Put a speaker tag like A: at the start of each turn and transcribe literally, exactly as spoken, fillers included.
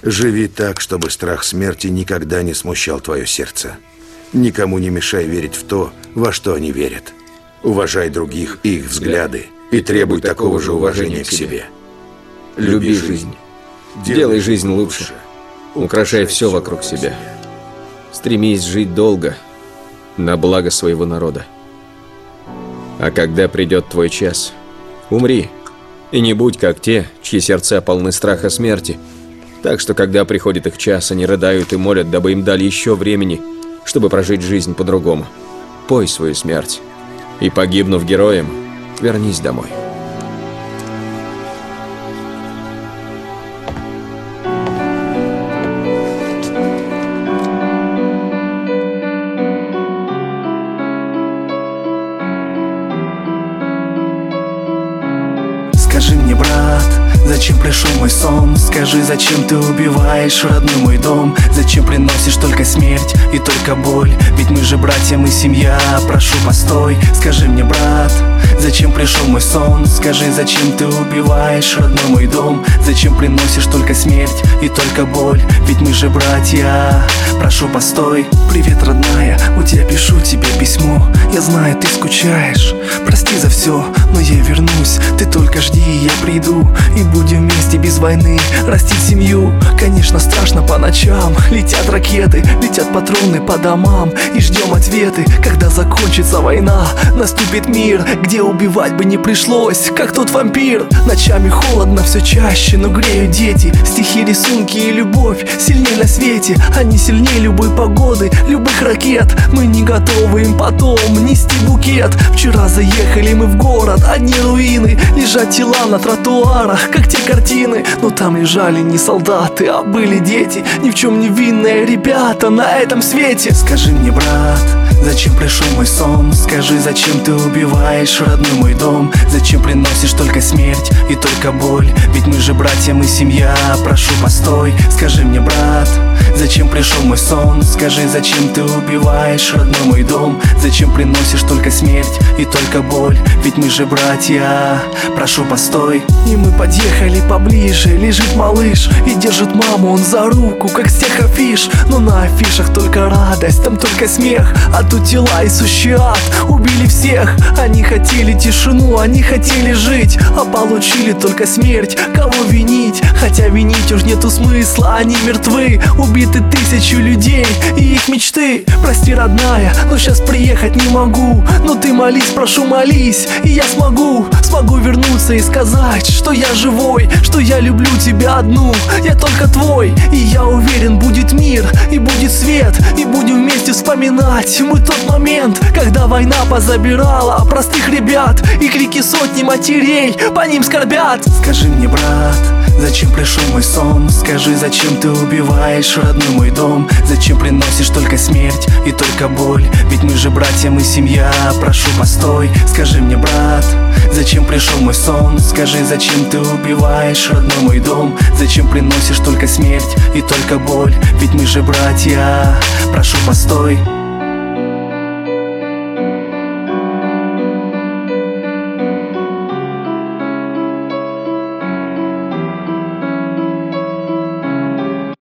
A: Живи так, чтобы страх смерти никогда не смущал твое сердце. Никому не мешай верить в то, во что они верят. Уважай других и их взгляды, и требуй такого же уважения к себе.
B: Люби жизнь. Делай жизнь лучше. Украшай все вокруг себя. Стремись жить долго, на благо своего народа. А когда придет твой час, умри. И не будь как те, чьи сердца полны страха смерти. Так что, когда приходит их час, они рыдают и молят, дабы им дали еще времени, чтобы прожить жизнь по-другому. Пой свою смерть. И, погибнув героем, вернись домой.
C: Скажи мне, брат, зачем пришел мой сон? Скажи, зачем ты убиваешь родной мой дом? Зачем приносишь только смерть и только боль? Ведь мы же братья, мы семья, прошу, постой. Скажи мне, брат, зачем пришел мой сон? Скажи, зачем ты убиваешь родной мой дом? Зачем приносишь только смерть и только боль? Ведь мы же братья, прошу, постой. Привет, родная, у тебя пишу тебе письмо. Я знаю, ты скучаешь, прости за все, но я вернусь. Ты только жди, я приду, и будем вместе без войны растить семью. Конечно, страшно по ночам, летят ракеты, летят патроны по домам, и ждем ответы, когда закончится война. Наступит мир, где убивать бы не пришлось, как тот вампир. Ночами холодно все чаще, но греют дети. Стихи, рисунки и любовь сильнее на свете. Они сильнее любой погоды, любых ракет. Мы не готовы им потом нести букет. Вчера заехали мы в город, одни руины, лежат тела на тротуарах, как те картины. Но там лежали не солдаты, а были дети, ни в чем не винные ребята на этом свете. Скажи мне, брат, зачем пришел мой сон? Скажи, зачем ты убиваешь родной мой дом? Зачем приносишь только смерть и только боль? Ведь мы же братья, мы семья, прошу, постой. Скажи мне, брат, зачем пришел мой сон? Скажи, зачем ты убиваешь родной мой дом? Зачем приносишь только смерть и только боль? Ведь мы же братья, прошу, постой. И мы подъехали поближе, лежит малыш и держит маму он за руку, как с тех афиш. Но на афишах только радость, там только смех. А тут тела и сущий ад, убили всех. Они хотели тишину, они хотели жить, а получили только смерть. Кого винить? Хотя винить уж нету смысла, они мертвы. Убиты тысячи людей и их мечты. Прости, родная, но сейчас приехать не могу. Но ты молись, прошу, молись, и я смогу. Смогу вернуться и сказать, что я живой, что я люблю тебя одну, я только твой. И я уверен, будет мир и будет свет, и будем вместе вспоминать мы тот момент, когда война позабирала простых ребят, и крики сотни матерей по ним скорбят. Скажи мне, брат, зачем пришел мой сон? Скажи, зачем ты убиваешь родной мой дом? Зачем приносишь только смерть и только боль? Ведь мы же братья, мы семья, прошу, постой. Скажи мне, брат, зачем пришел мой сон? Скажи, зачем ты убиваешь родной мой дом? Зачем приносишь только смерть и только боль? Ведь мы же братья, прошу, постой.